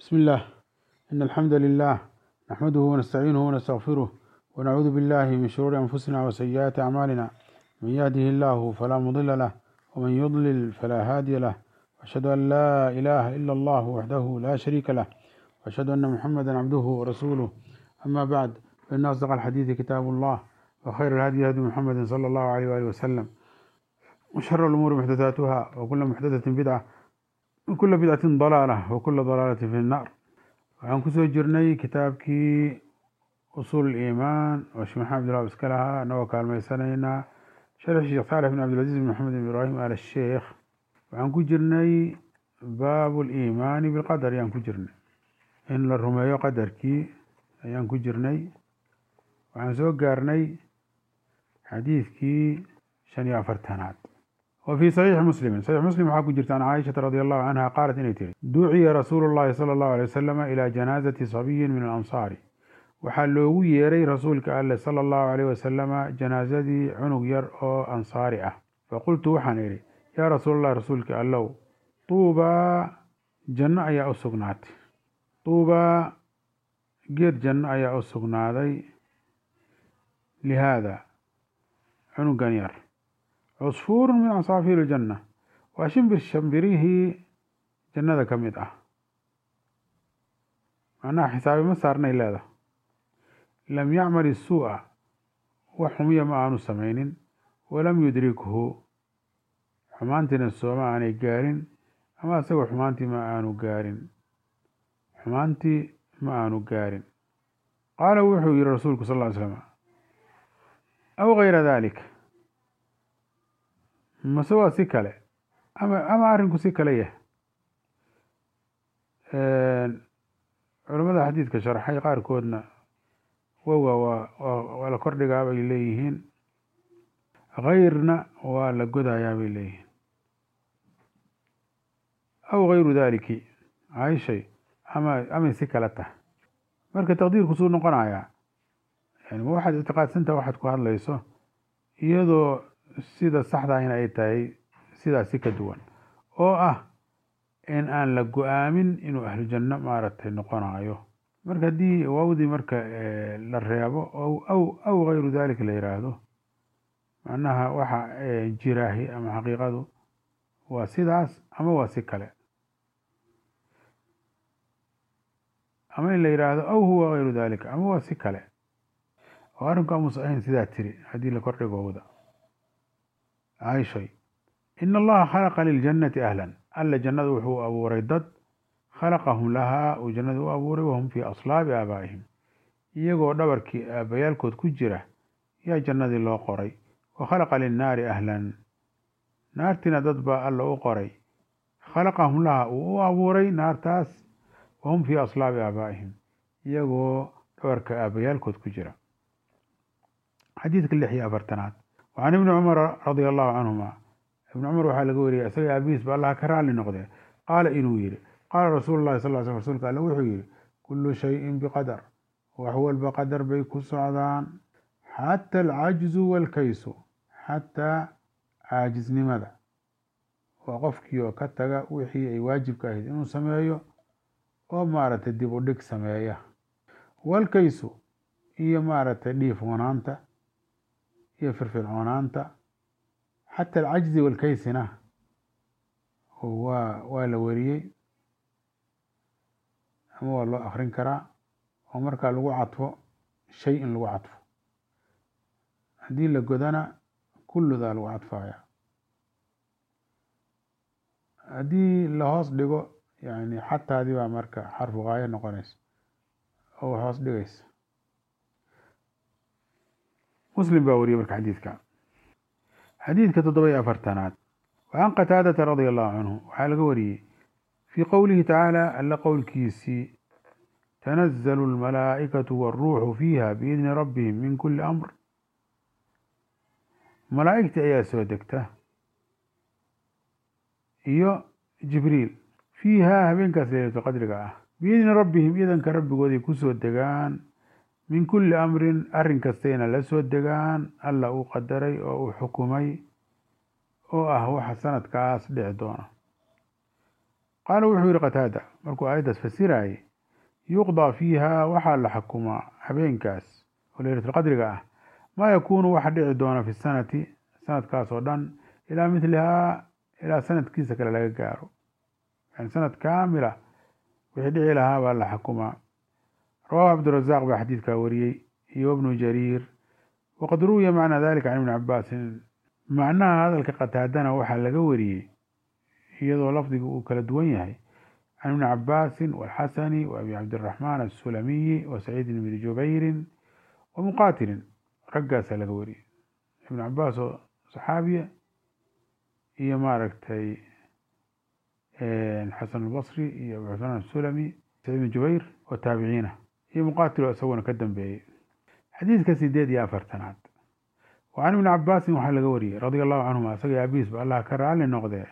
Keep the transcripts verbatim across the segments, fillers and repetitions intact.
بسم الله إن الحمد لله نحمده ونستعينه ونستغفره ونعوذ بالله من شرور أنفسنا وسيئات أعمالنا من يهده الله فلا مضل له ومن يضلل فلا هادي له وأشهد أن لا إله إلا الله وحده لا شريك له وأشهد أن محمدا عبده ورسوله أما بعد فإن أصدق الحديث كتاب الله وخير الهدي هدي محمد صلى الله عليه وآله وسلم وشر الأمور محدثاتها وكل محدثة بدعة وكل بدعة ضلالة وكل ضلالة في النار. waxaan kusoo jirnay kitaabkii usuul iimaan oo sheekh maxamed abdullah iska lahaa anagoo kaalmaysanaynaa sharx sheekh saalex bin cabdilcaziz bin maxamed bin ibraahim al sheekh. waxaan ku jirnay baabul iimaani bilqadar ayaan ku jirnay in la rumeeyo qadarkii ayaan ku jirnay. waxaan soo gaarnay xadiidkii shan iyo afartanaad. وفي صحيح مسلم صحيح مسلم waxaa ku jirta عن عائشة رضي الله عنها قالت inay tiri duciya rasuul الlahi صلى الله عليه وسلم إلى جنازة صبي من الأنصار. waxaa loogu yeeray rasuulka alle صلى الله عليه وسلم janaasadii cunug yar oo ansaari ah. faqultu waxaan idhi yaa rasuul الlah rasuulka allow tuubaa janno ayaa u sugnaatay tuubaa geed janno ayaa u sugnaaday lihaada cunugan yar cusfuur min casaafiir iljanna waa shimbir shambirihii jannada ka mid ah. macnaha xisaabi ma saarnay leedahay lam yacmal isuu'a wax xumiya ma aanu samaynin walam yudrikhu xumaantiina sooma aanay gaarin ama isagoo xumaantii ma aanu gaarin xumaantii ma aanu gaarin. qaala wuxuu yihi rasuulku sal ll ly slam aw gayra dalik mase waa si kale ama ama arrinku si kale yahay. culamada xadiidka sharxay qaarkoodna wowa waa waa la kordhigaa bay leeyihiin gayrna waa la godayaa bay leeyihiin aw gayru daliki cayshay ama amay si kale tahay. marka taqdiirku suu noqonayaa yani ma waxaad ictiqaadsantaha waxaad ku hadlayso iyadoo sida saxdaahina ay tahay sidaas si ka duwan oo ah in aan la go-aamin inuu ahlu janno maaragtay noqonayo. marka haddii waawdii marka la reebo aw aw gayru dalika la yiraahdo macnaha waxa jiraahi ama xaqiiqadu waa sidaas ama waa si kale, ama in la yiraahdo aw huwa gayru dalika ama waa si kale oo arrinku amuus ahayn sidaa tiri haddii la kordhigo wada. cayshay in allaha khalaqa liljannati ahlan alla jannada wuxuu abuuray dad khalaqahum lahaa uu jannada u abuuray wahum fii aslaabi aabaa'ihim iyagoo dhabarkii aabayaalkood ku jira yaa jannadii loo qoray. wa khalaqa linnaari ahlan naartiina dad baa alla u qoray khalaqahum lahaa uu u abuuray naartaas wahum fii aslaabi aabaa'ihim iyagoo dhabarka aabayaalkood ku jira. xadiidka lix iyo afartanaad وعن ابن عمر رضي الله عنهما ابن عمر waxaa laga wariyay isaga abiis ba Allah ka raali noqday qaala inuu yiri qaala rasuulullaahi sallallahu alayhi wasallam rasuulka Allah wuxuu yiri kullu shay'in biqadar wax walba qadar bay ku socdaan xataa alcajzu walkaysu xataa caajiznimada waa qofkii oo ka taga wixii ay waajibka ahayd inuu sameeyo oo maaragtay dib u dhig sameeya walkaysu iyo maaragtay dhiifoonaanta iyo firfircoonaanta xata alcajzi walkaysina waa waa la wariyey ama waa loo akrin karaa oo markaa lagu cadfo shay in lagu cadfo haddii la godana kulludaa lagu cadfaya haddii la hoos dhigo yani xataadii baa marka xarfu gaayo noqonaysa oo hoos dhigaysa. مسلم باوري مرك حديثك حديثك تضبي أفرتنات. وعن قتادة رضي الله عنه وحال قوري في قوله تعالى ألا قول كيسي تنزل الملائكة والروح فيها بإذن ربهم من كل أمر. ملائكة أيها سودكته إيو جبريل فيها هبين كثيرة قدرك بإذن ربهم إذن كرب قودي كسو الدقان min kulli amrin arrin kastayna la soo degaan alla uu qadaray oo uu xukumay oo ah waxa sanadkaas dhici doona. qaala wuxuu yihi qataada markuu aayaddaas fasirayay yuqdaa fiiha waxaa la xukumaa habeenkaas oo leylatulqadriga ah maa yakuunu waxa dhici doona fi sanati sanadkaas oo dhan ilaa milihaa ilaa sanadkiisa kale laga gaaro yani sanad kaamila wixii dhici lahaa baa la xukumaa rawaahu cabdirazaaq baa xadiidkaa wariyey iyo ibnu jariir waqad ruwiya macna dalika can ibni cabaasin macnaha hadalka qataadana waxaa laga wariyey iyadoo lafdiga uu kala duwan yahay can ibni cabaasin walxasani wa abi cabdiraxmaan assulamiyi wa saciidin bni jubayrin wa muqaatilin raggaasaa laga wariyey ibn cabaas oo saxaabiya iyo maaragtay xasan albasri iyo abu cabdiraxmaan assulami saciid bni jubayr oo taabiciina iyo muqaatil oo isaguna ka dambeeyey xadiidka sideed iyo afartanaad wa can ibni cabaasin waxaa laga wariyey radia allahu canhuma isaga abiisba allah ka raali noqdee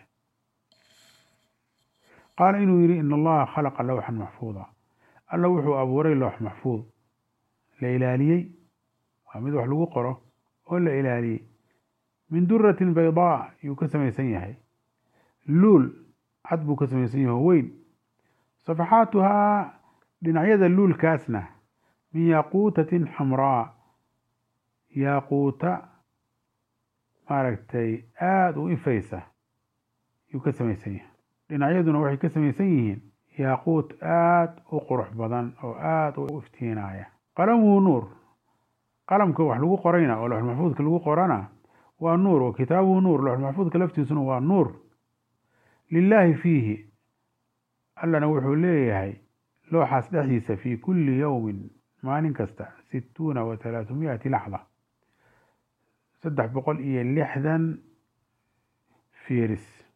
qaala inuu yihi in allaha khalaqa lawxan maxfuuda alla wuxuu abuuray loox maxfuud la ilaaliyey waa mid wax lagu qoro oo la ilaaliyey min duratin baydaa yuu ka samaysan yahay luul cad buu ka samaysan yahay oo weyn safaxaatuhaa dhinacyada luulkaasna min yaquutatin xamraa yaaquuta maaragtay aada u ifaysa yuu ka samaysan yahay dhinacyaduna waxay ka samaysan yihiin yaaquut aada u qurux badan oo aada u iftiinaya qalamuhu nuur qalamka wax lagu qorayna oo lawx maxfuudka lagu qorana waa nuur wa kitaabuhu nuur lawx maxfuudka laftiisuna waa nuur lilaahi fiihi allana wuxuu leeyahay looxaas dhexdiisa fii kulli yowmin maalin kasta situuna wa talaatumiati laxda saddex boqol iyo lixdan fiiris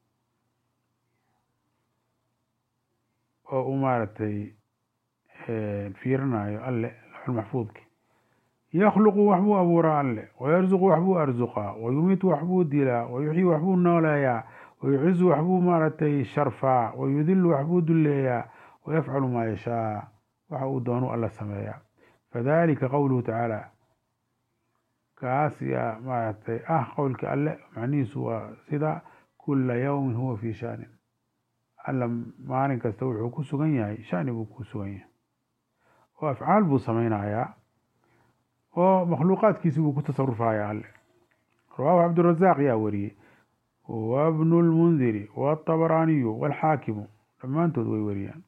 oo uu maaragtay fiirinayo alle lawxulmaxfuudki yakhluqu waxbuu abuuraa alle wayarzuqu waxbuu arzuqaa wayumiitu waxbuu dilaa wayuxyi waxbuu nooleeyaa wayucizu waxbuu maaragtay sharfaa wayudilu waxbuu dulleeyaa wayafcalu maa yashaa waxa uu doonu alla sameeyaa fadalika qowluhu tacaala kaas yaa maaragtay ah qowlka alle macnihiisu waa sida kula yowmin huwa fii shaanin alla maalin kasta wuxuu ku sugan yahay shani buu ku sugan yahay oo afcaal buu samaynayaa oo makhluuqaadkiisi buu ku tasarufaya alle rawaahu cabdirazaaq yaa wariyey wabnu lmundiri wاطabaraaniyu wاlxaakimu dhammaantood way wariyaan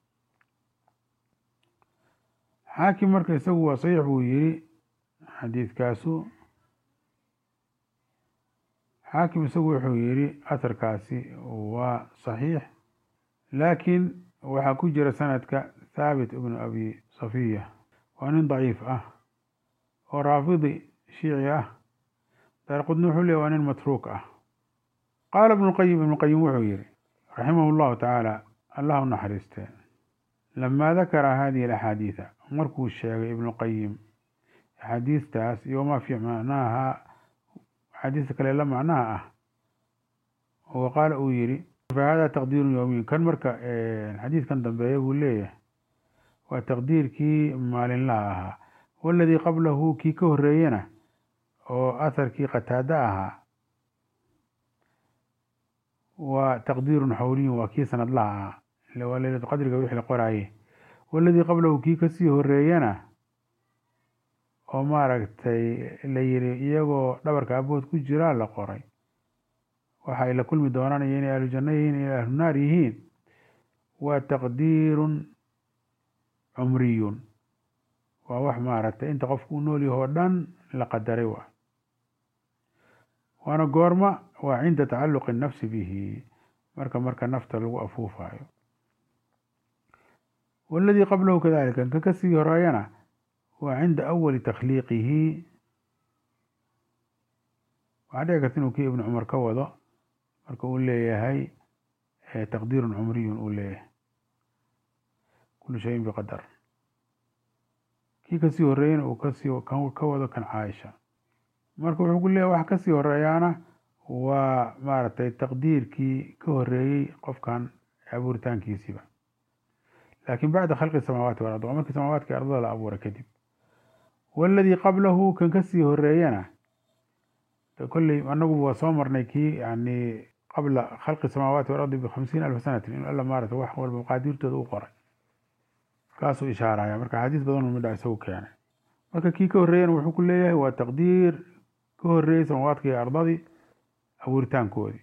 xaakim marka isagu waa saxiix buu yihi xadiidkaasu xaakim isagu wuxuu yihi asarkaasi waa saxiix laakiin waxaa ku jira sanadka thaabit ibnu abi safiya waa nin daciif ah oo raafidi shiici ah daarqudni wuxuu leey waa nin matruuk ah qaala ibnu qayim ibnu qayim wuxuu yihi raximahu llahu tacaala allah u naxariiste lamaa dakara hadihi alaxaadiida markuu sheegay ibnu qayim axaadiistaas iyo wamaa fii macnaaha axaadiista kale la macnaha ah oo qaala uu yihi fahada taqdiiru yowmiin kan marka xadiidkan dambeeya buu leeyahay waa taqdiirkii maalinlaha ahaa waladii qablahu kii ka horeeyena oo atharkii qataada ahaa waa taqdiirun xawliyun waa kii sanadlaha ahaa waa leylatu qadriga wixii la qoraaye waladii qablahu kii kasii horeeyana oo maaragtay la yiri iyagoo dhabarka abood ku jiraa la qoray waxa ay la kulmi doonaan iyo inay ahlu janno yihiin inay ahlu naar yihiin waa taqdiirun cumriyun waa wax maaragtay inta qofku u nool yaho o dhan la qadaray waa waana goorma waa cinda tacaluqi nafsi bihi marka marka nafta lagu afuufayo waladii qablahu kadalika ka kasii horeeyana waa cinda awali takhliiqihi waxaa dhici karta inuu kii ibnu cumar ka wado marka uu leeyahay taqdiirun cumriyun uu leeyahay kulu shayin biqadar kii kasii horeeyana uu kasii ka wado kan caaisha marka wuxuu ku leeyahay wax kasii horeeyaana waa maaragtay taqdiirkii ka horeeyey qofkan abuuritaankiisiiba laakin bacda khalqi samaawaati walard waa markii samaawaadka ardada la abuuray kadib waladii qablahu kan kasii horeeyana kolley anagu waa soo marnay kii yani qabla khalqi samaawaati walardi bikhamsiina alfa sanatin inuu alla maarata wax walba maqaadiirtooda u qoray kaasuu ishaaraya. marka xadiis badan midha isagu keenay. marka kii ka horreeyana wuxuu ku leeyahay waa taqdiir ka horreeyey samaawaadka iyo ardadii abuuritaankoodii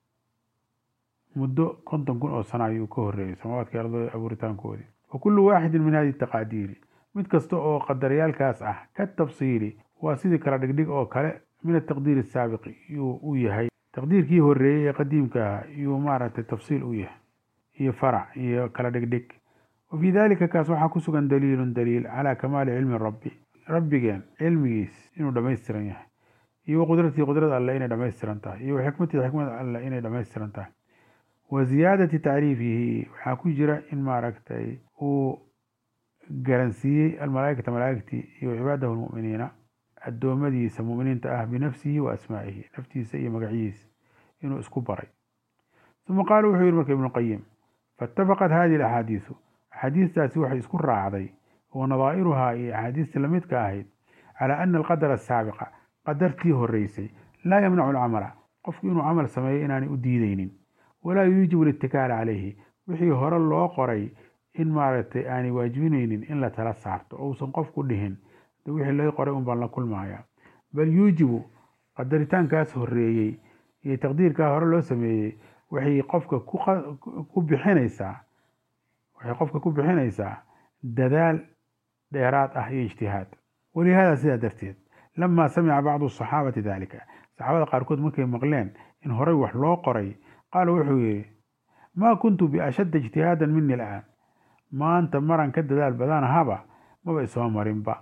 muddo konton kun oo sana ayuu ka horreeyey samaawaadka iyo ardadii abuuritaankoodii. wa kullu waaxidin min hadihi taqaadiiri mid kasta oo qadarayaalkaas ah ka tafsiili waa sidii kala dhigdhig oo kale min ataqdiir asaabiqi yuu u yahay taqdiirkii horreeyey ee qadiimka ah yuu maaragtay tafsiil u yahay iyo farac iyo kala dhigdhig. wafii dalika kaas waxaa ku sugan daliilun daliil calaa kamaali cilmi rabbi rabbigeen cilmigiis inuu dhammaystiran yahay iyo waqudratii qudrada alle inay dhammaystiran tahay iyo waxikmatii xikmada alle inay dhammaystiran tahay. wa ziyaadati tacriifihi waxaa ku jira in maaragtay uu garansiiyey almalaaikata malaaigtii iyo cibaadahu lmu'miniina addoommadiisa mu'miniinta ah binafsihi wa asmaa'ihi naftiisa iyo magaciisa inuu isku baray. uma qaala wuxuu yihi marka ibnu qayim faitafaqat hadihi alaxaadiisu axaadiistaasi waxay isku raacday wa nadaa'iruhaa iyo axaadiistii lamidka ahayd calaa ana alqadara asaabiqa qadartii horreysay laa yamnacu alcamala qofku inuu camal sameeyo inaanay u diideynin walaa yuujibu litikaala calayhi wixii hore loo qoray in maaragtay aanay waajibinaynin in la tala saarto oo uusan qofku dhihin wixii loo qoray un baan la kulmaya bal yuujibu qadaritaankaas horreeyey iyo taqdiirkaa hore loo sameeyey waxay qofka ku bixinaysaa waxay qofka ku bixinaysaa dadaal dheeraad ah iyo ijtihaad. walihaada sidaa darteed lamaa samica bacdu asaxaabati daalika saxaabada qaarkood markay maqleen in horey wax loo qoray qaala wuxuu yihi maa kuntu biashadda ijtihaadan mini al'aan maanta maran ka dadaal badanahaba maba isoo marinba.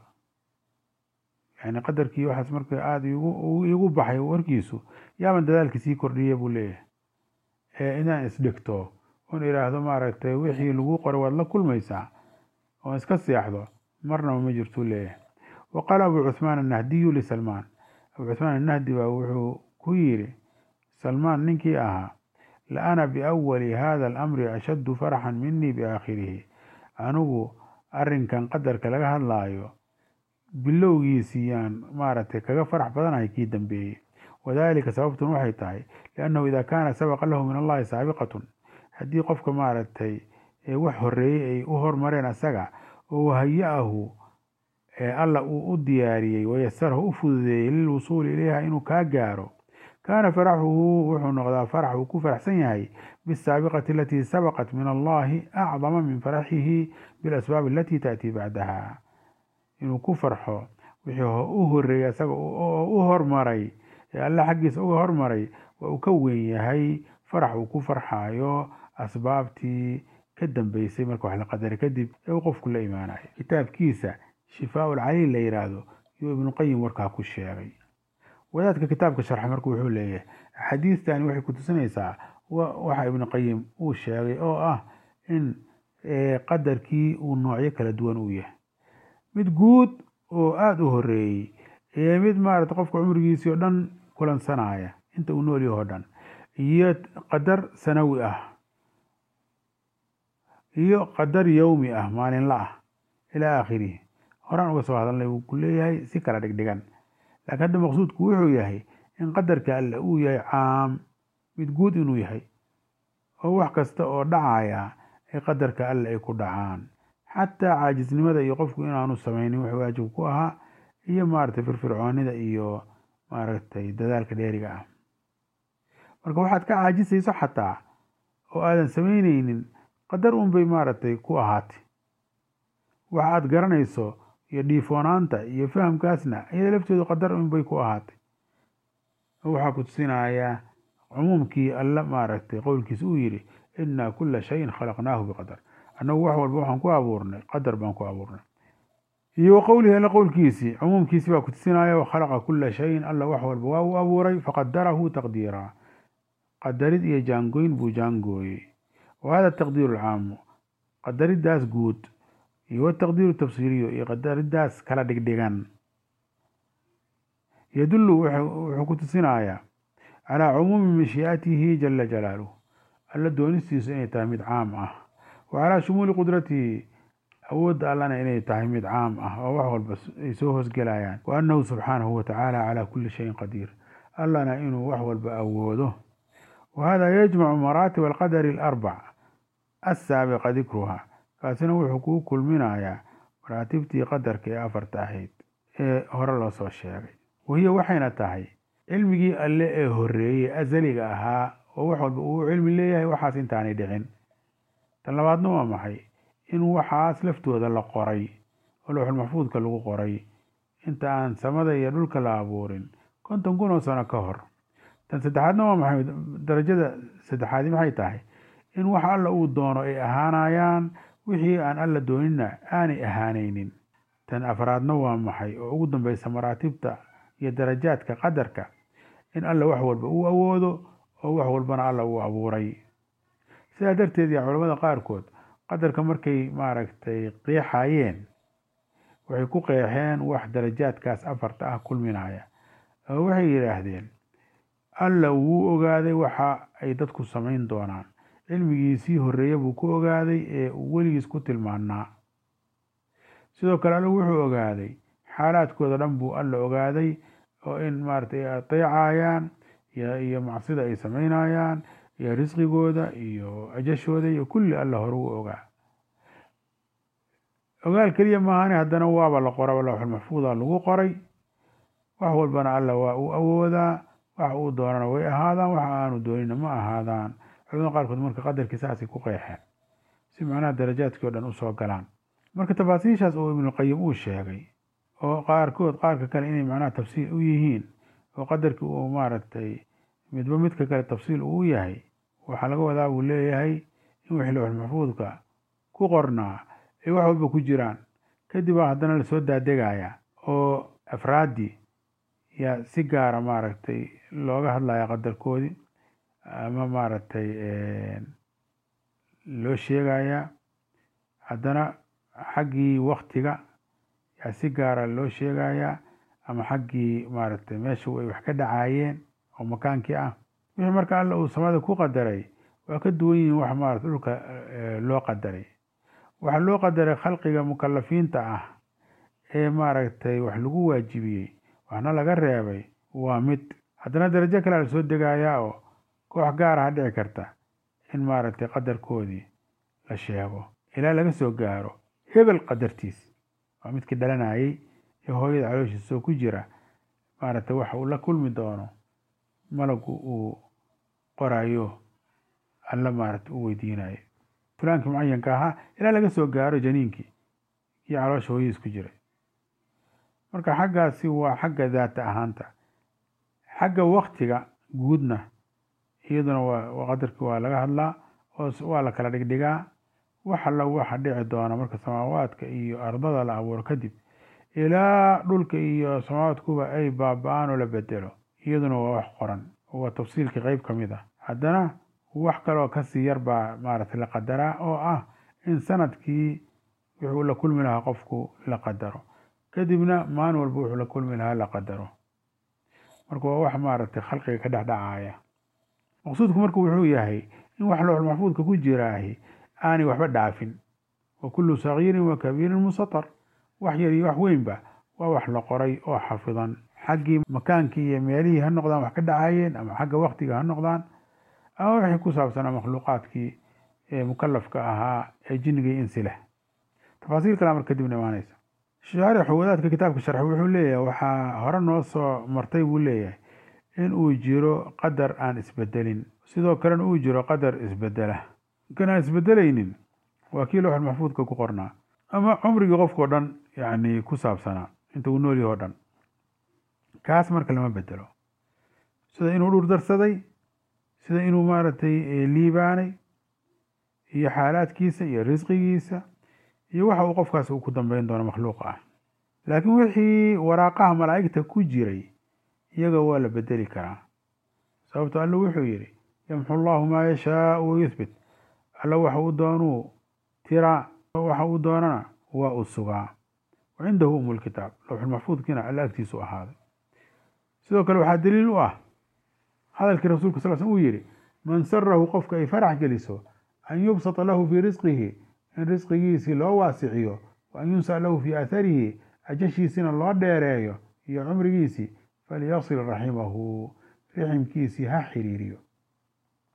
yani qadarkii waxaas marka aada iigu baxay warkiisu yaaban dadaalkii sii kordhiya buu leeyahay ee inaan isdhigto oon idhaahdo maaragtay wixii lagu qoray waad la kulmaysaa oon iska seexdo marnaba ma jirtuu leeyahay. wa qaala abu cuhmaan annahdiyu lisalmaan abu cuhmaan annahdi baa wuxuu ku yidhi salmaan ninkii ahaa la ana biawali hada alamri ashaddu faraxan minii biaakhirihi anigu arrinkan qadarka laga hadlaayo bilowgiisiyaan maaragtay kaga farax badanahay kii dambeeyey. wadaalika sababtun waxay tahay liannahu idaa kaana sabaqa lahu min allahi saabiqatun haddii qofka maaragtay wax horreeyey ay u hormareen asaga oo wahaya-ahu alla uu u diyaariyey wayasarahu u fududeeyey lilwusuuli ilayha inuu kaa gaaro kaana faraxuhu wuxuu noqdaa farax uu ku faraxsan yahay bisaabiqati alatii sabaqat min allahi acdama min faraxihi bilasbaab alatii ta'tii bacdaha inuu ku farxo wixii u horreeyey asaga oo u hormaray ee alla xaggiisa uga hormaray waa uu ka weyn yahay farax uu ku farxayo asbaabtii ka dambeysay marka wax la qadaray kadib ee uu qofku la imaanayo. kitaabkiisa shifaa lcaliil la yidhaahdo yuu ibnu qayim warkaa ku sheegay. wadaadka kitaabka sharxa marka wuxuu leeyahay xadiistani waxay ku tusinaysaa waxa ibnu qayim uu sheegay oo ah in qadarkii uu noocyo kala duwan uu yahay mid guud oo aada u horreeyey iyo mid maarata qofka cumrigiisii oo dhan kulansanaya inta uu nool yaho dhan iyo qadar sanawi ah iyo qadar yowmi ah maalinla ah ilaa aakhirihi horaan uga soo hadalnay wuu ku leeyahay si kala dhigdhigan laakiin hadda maqsuudku wuxuu yahay in qadarka alle uu yahay caam mid guud inuu yahay oo wax kasta oo dhacaya ee qadarka alle ay ku dhacaan xataa caajisnimada iyo qofku inaanu samaynin wax waajib ku ahaa iyo maaragtay firfircoonida iyo maaragtay dadaalka dheeriga ah. marka waxaad ka caajisayso xataa oo aadan samaynaynin qadar unbay maaragtay ku ahaatay waxa aad garanayso iyo dhiifoonaanta iyo fahamkaasna iyada laftoodu qadar unbay ku ahaatay. waxaa ku tusinayaa cumuumkii alla maaragtay qowlkiisa uu yidhi innaa kulla shayin khalaqnaahu biqadar annagu wax walba waxaan ku abuurnay qadar baan ku abuurnay. iyo qowlihi alla qowlkiisii cumuumkiisi baa ku tusinaya wakhalaqa kulla shayin alla wax walba waa uu abuuray faqadarahu taqdiira qadarid iyo jaangoyn buu jaangooyey. wahada taqdiiru alcaamu qadaridaas guud iyo wataqdiiru tafsiiriyo iyo qadaridaas kala dhigdhigan yadullu wuxuu ku tusinayaa calaa cumuumi mashii'atihi jala jalaaluh alla doonistiisu inay tahay mid caam ah wa calaa shumuuli qudratihi awoodda allana inay tahay mid caam ah oo wax walba ay soo hoosgelayaan wa annahu subxaanahu watacaala calaa kulli shayin qadiir allana inuu wax walba awoodo وهذا يجمع مراتب القدر الأربع السابق ذكرها kaasina wuxuu kuu kulminayaa maraatibtii qadarka ee afarta ahayd ee hore loo soo sheegay wahiya waxayna tahay cilmigii alle ee horeeyey azaliga ahaa oo wax walba uu cilmi leeyahay waxaas intaanay dhicin. tan labaadna waa maxay in waxaas laftooda la qoray oo lawxul maxfuudka lagu qoray inta aan samada iyo dhulka la abuurin konton kun oo sano ka hor. tan saddexaadna waa maxay darajada saddexaadi maxay tahay in wax alla uu doono ay ahaanayaan wixii aan alla doonina aanay ahaanaynin. tan afraadna waa maxay oo ugu dambaysa maraatibta iyo darajaadka qadarka in alla wax walba uu awoodo oo wax walbana alla uu abuuray. sidaa darteed yaa culamada qaarkood qadarka markay maaragtay qeexayeen waxay ku qeexeen wax darajaadkaas afarta ah kulminaya oo waxay yidhaahdeen alla wuu ogaaday waxa ay dadku samayn doonaan cilmigiisii horeeye buu ku ogaaday ee uu weligiis ku tilmaanaa. sidoo kale alla wuxuu ogaaday xaalaadkooda dhan buu alla ogaaday oo in maaragtay ay ateecayaan iyo macsida ay samaynayaan iyo risqigooda iyo ajashooda iyo kulli alla hore u ogaa. ogaal keliya maahane haddana waaba la qoraba lawxul maxfuuda lagu qoray wax walbana alla waa uu awoodaa wax uu doonana way ahaadaan waxa aanu doonina ma ahaadaan. culamada qaarkood marka qadarkii saasay ku qeexeen si macnaha darajaadkii o dhan usoo galaan. marka tafaasiishaas oo ibnulqayim uu sheegay oo qaarkood qaarka kale inay macnaha tafsiil u yihiin oo qadarkii uu maaragtay midba midka kale tafsiil uu yahay waxaa laga wadaa uu leeyahay in wixii lawxul maxfuudka ku qornaa ay wax walba ku jiraan kadib baa haddana lasoo daadegaya oo afraaddii yaa si gaara maaragtay looga hadlaya qadarkoodii ama maaragtay loo sheegaya haddana xaggii waktiga yaa si gaara loo sheegaya ama xaggii maaragtay meesha ay wax ka dhacayeen oo makaankii ah. wixii marka alla uu samada ku qadaray waa ka duwan yihiin wax maaragtay dhulka loo qadaray. waxaa loo qadaray khalqiga mukalafiinta ah ee maaragtay wax lagu waajibiyey waxna laga reebay waa mid. haddana darajo kale la soo degayaa oo koox gaar ah dhici karta in maaragtay qadarkoodii la sheego ilaa laga soo gaaro hebel qadartiis waa midkii dhalanayay ee hooyada calooshiisa soo ku jira maaragtay waxa uu la kulmi doono malagu uu qorayo alla maaragtay u weydiinayo fulaankii mucayanka ahaa ilaa laga soo gaaro janiinkii iyo caloosha hooyadiis ku jiray. marka xaggaasi waa xagga daata ahaanta. xagga waktiga guudna iyaduna waa qadarkii waa laga hadlaa oo waa la kala dhigdhigaa wax alla waxa dhici doona marka samaawaadka iyo ardada la abuuro kadib ilaa dhulka iyo samaawaadkuba ay baaba-aan oo la bedelo iyaduna waa wax qoran oo waa tafsiilkii qeyb ka mid ah. haddana wax kaloo kasii yar baa maaragtay la qadaraa oo ah in sanadkii wuxuu la kulmi lahaa qofku la qadaro kadibna maalin walba wuxuu la kulmi lahaa la qadaro. marka waa wax maaragtay khalqiga ka dhexdhacaya. maqsuudku marka wuxuu yahay in wax lawxul maxfuudka ku jiraahi aanay waxba dhaafin. wa kullu sagiirin wa kabiirin musatar wax yar iyo wax weynba waa wax la qoray oo xafidan xaggii makaankii iyo meelihii ha noqdaan wax ka dhacayeen ama xagga waktiga ha noqdaan ama wixii ku saabsanaa makhluuqaadkii ee mukalafka ahaa ee jinniga iyo insi leh. tafaasiil kale marka kadibna imaanaysa. shaarixu wadaadka kitaabka sharxi wuxuu leeyahay waxaa hore noo soo martay buu leeyahay in uu jiro qadar aan isbedelin sidoo kalena uu jiro qadar isbedela. kan aan isbedelaynin waa kii lawxul maxfuudka ku qornaa ama cumrigii qofkao dhan yani ku saabsanaa inta uu nool yahay o dhan. kaas marka lama bedelo sida inuu dhur darsaday sida inuu maaragtay liibaanay iyo xaalaadkiisa iyo risqigiisa iyo waxa uu qofkaas uu ku dambeyn doono makhluuqa ah. laakiin wixii waraaqaha malaa'igta ku jiray iyaga waa la bedeli karaa sababto alla wuxuu yidhi yamxu allahu maa yashaau wayuthbit. alla waxa uu doonuu tiraa waxa uu doonana waa uu sugaa. wacindahu umu lkitaab lawxul maxfuudkiina alla agtiisu ahaaday. sidoo kale waxaa daliil u ah hadalkii rasuulka sal sl uu yidhi man sarahu qofka ay farax geliso an yubsata lahu fii risqihi in risqigiisii loo waasiciyo wa an yunsa lahu fii atharihi ajashiisina loo dheereeyo iyo cumrigiisii falyasil raximahu riximkiisii ha xiriiriyo.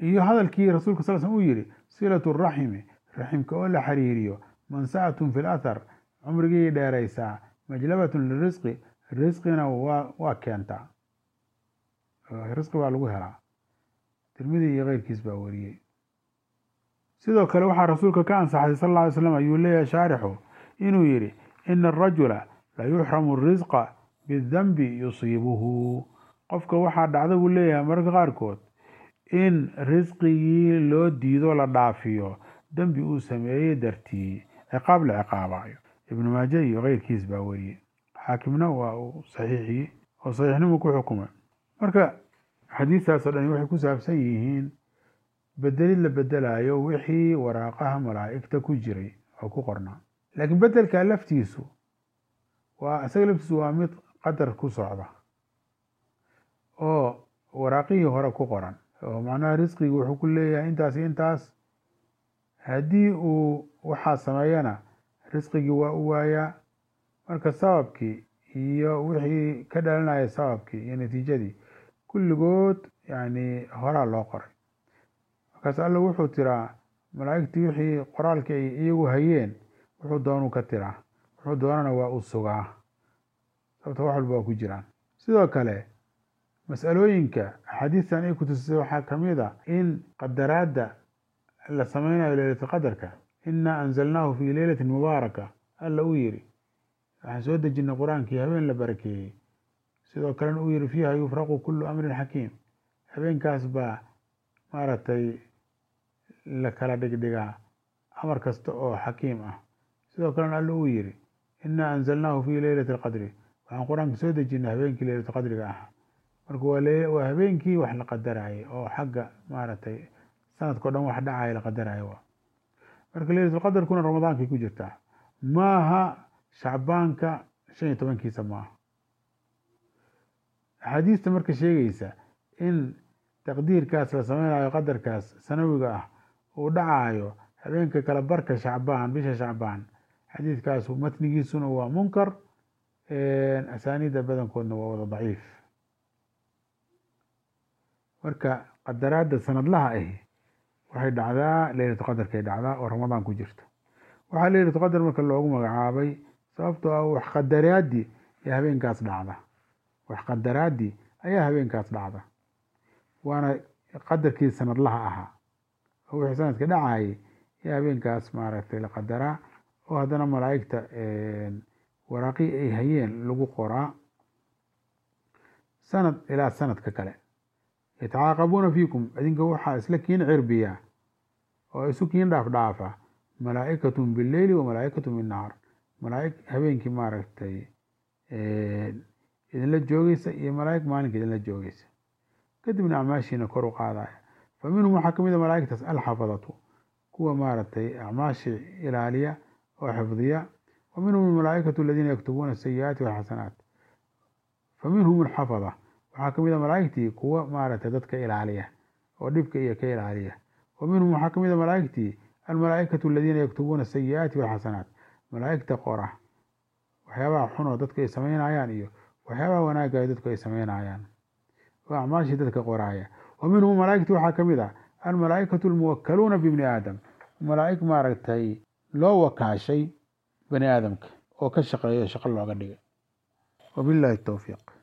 iyo hadalkii rasuulka sal slam uu yidhi silatu raximi raximka oo la xiriiriyo mansacatun fi lathar cumrigii dheeraysaa majlabatun lirisqi risqina waa keentaa risqi waa lagu helaa. tirmidi iyo keyrkiis baa wariyey. sidoo kale waxaa rasuulka ka ansaxay sal alla alay slam ayuu leeyahay shaarixu inuu yidhi ina arajula la yuxramu risqa bidanbi yusiibuhu. qofka waxaa dhacda buu leeyahay mararka qaarkood in risqigii loo diido la dhaafiyo dembi uu sameeyey dartii ciqaab la ciqaabayo. ibnu maaje iyo keyrkiis baa wariyey. xaakimna waa uu saxiixiyey oo saxiixnimu ku xukumay. marka xadiistaas oo dhani waxay ku saabsan yihiin bedelid la bedelayo wixii waraaqaha malaa'igta ku jiray oo ku qornaa. laakiin bedelka laftiisu waa isaga laftiisu waa mid qadar ku socda oo waraaqihii hore ku qoran oo macnaha risqigi wuxuu ku leeyahay intaas iyo intaas. haddii uu waxaa sameeyana risqigii waa u waayaa. marka sababkii iyo wixii ka dhalanaya sababkii iyo natiijadii kulligood yani horaa loo qoray. markaas alla wuxuu tiraa malaa'igtii wixii qoraalkii ay iyagu hayeen wuxuu doonuu ka tiraa, wuxuu doonana waa u sugaa, sababta wax walba waa ku jiraan. sidoo kale mas'alooyinka axaadiistan ay ku tusisay waxaa ka mid a in qadaraadda la sameynayo leylatul qadarka inaa anzalnaahu fii leylatin mubaaraka alla uu yidhi waxaan soo dejinay qur-aankii habeen la barakeeyey. sidoo kalena uu yidhi fiiha yufraqu kullu amrin xakiim habeenkaas baa maaragtay la kala dhigdhigaa amar kasta oo xakiim ah. sidoo kalena alla uu yidhi inaa anzalnaahu fii leylati alqadri waxaan qur-aanka soo dejinay habeenkii leylatul qadriga ah. marka waa habeenkii wax la qadarayay oo xagga maaragtay sanadkao dhan wax dhacaya la qadarayo. marka leylatul qadarkuna ramadaankay ku jirtaa maaha shacbaanka shan iyo tobankiisa maaha. axaadiista marka sheegaysa in taqdiirkaas la sameynayo qadarkaas sanawiga ah uu dhacayo habeenka kala barka shacbaan bisha shacbaan xadiidkaas matnigiisuna waa munkar asaaniidda badankoodna waa wada daciif. marka qadaraadda sanadlaha ahi waxay dhacdaa leylatul qadarkay dhacdaa oo ramadaan ku jirta. waxaa leylatul qadar marka loogu magacaabay sababtoo ah wax qadaraadii ayaa habeenkaas dhacda wax qadaraadii ayaa habeenkaas dhacda waana qadarkii sanadlaha ahaa oo wixii sanadka dhacayay ayaa habeenkaas maaragtay la qadaraa oo haddana malaa'igta waraaqii ay hayeen lagu qoraa sanad ilaa sanadka kale. yatacaaqabuuna fiikum idinka waxaa isla kiin cirbiya oo isu kiin dhaaf dhaafa malaa'ikatun bileyli wa malaa'ikatun binnahaar malaa'ig habeenkii maaragtay idinla joogeysa iyo malaa'ig maalinka idinla joogeysa kadibna acmaashiina kor u qaadaya. fa minhum waxaa kamid a malaa'igtaas alxafadatu kuwa maaragtay acmaashii ilaaliya oo xifdiya. wa minhum almalaa'ikatu aladiina yaktubuuna asayi'aati walxasanaat. fa minhum alxafada waxaa kamid a malaa'igtii kuwa maaragtay dadka ilaaliya oo dhibka iyo ka ilaaliya. wa minhum waxaa kamid a malaa'igtii almalaa'ikatu aladiina yaktubuuna asayi'aati walxasanaat malaa'igta qora waxyaabaha xunoo dadka ay sameynayaan iyo waxyaabaha wanaagga dadku ay sameynayaan oo acmaashii dadka qoraaya. wa minhum malaa'igtii waxaa kamid a almalaa'ikatu almuwakkaluuna bibni aadam malaa'ig maaragtay loo wakaashay bani aadamka oo ka shaqeeyo shaqo looga dhigay. wabillahi towfiiq.